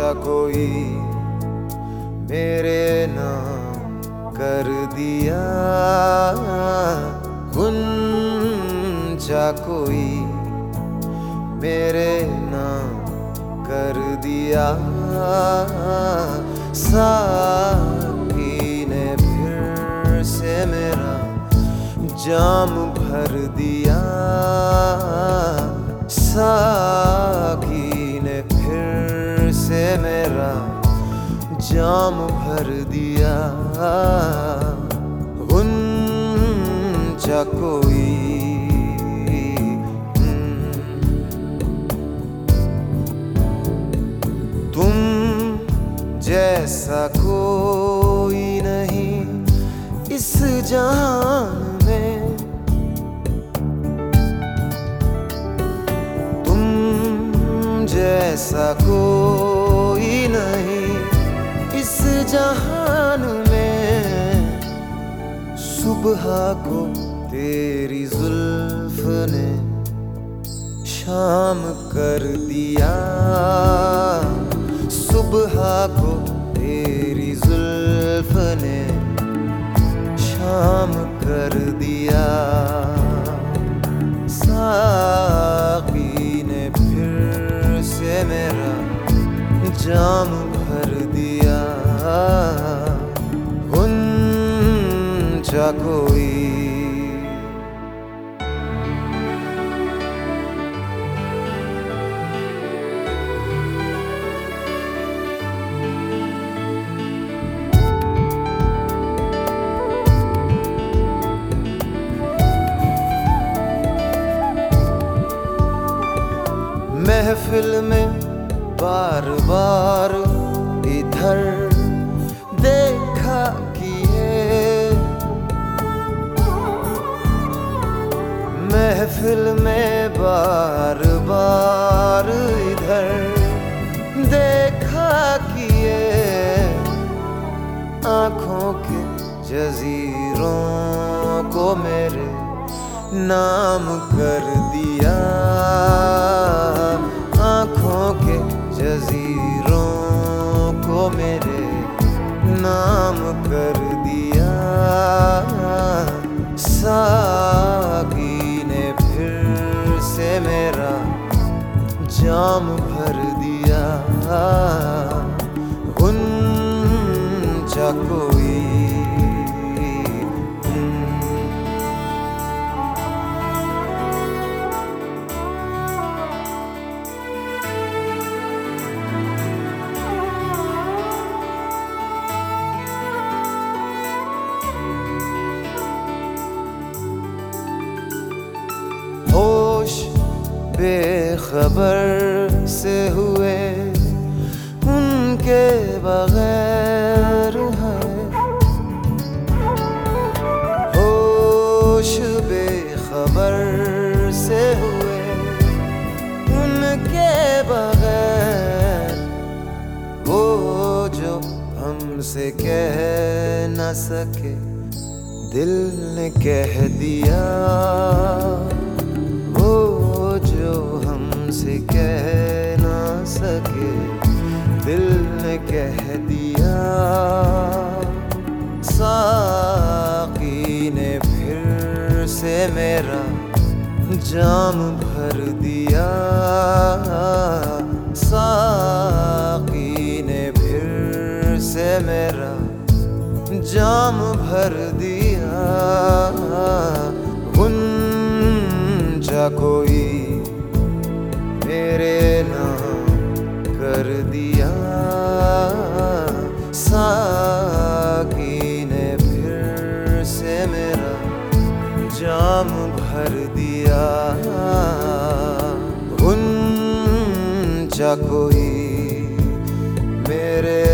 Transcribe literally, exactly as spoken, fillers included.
गुंजा कोई मेरे नाम कर दिया, गुंजा कोई मेरे नाम कर दिया। साकी ने फिर से मेरा जाम भर दिया, साकी ने फिर से मेरा जाम भर दिया। गुंजा कोई तुम जैसा कोई नहीं इस जहान में, तुम जैसा कोई नहीं इस जहान में। सुबह को तेरी जुल्फ ने शाम कर दिया, सुबह को तेरी जुल्फ ने शाम कर दिया। साकी ने फिर से मेरा जाम भर दिया। गुंजा कोई महफिल में बार बार इधर देखा किए, महफिल में बार बार इधर देखा किए। आँखों के जजीरों को मेरे नाम कर दिया, आँखों के जजीरों को मेरे नाम कर दिया। साकी ने फिर से मेरा जाम भर दिया। गुंजा कोई होश बेखबर से हुए उनके बगैर है, होश बेखबर से हुए उनके बगैर। वो जो हमसे कह न सके दिल ने कह दिया, वो जो हमसे कह ना सके दिल ने कह दिया। साकी ने फिर से मेरा जाम भर दिया, साकी ने फिर से मेरा जाम भर दिया। गुंजा कोई मेरे नाम कर दिया, साकी ने फिर से मेरा जाम भर दिया। गुंजा कोई मेरे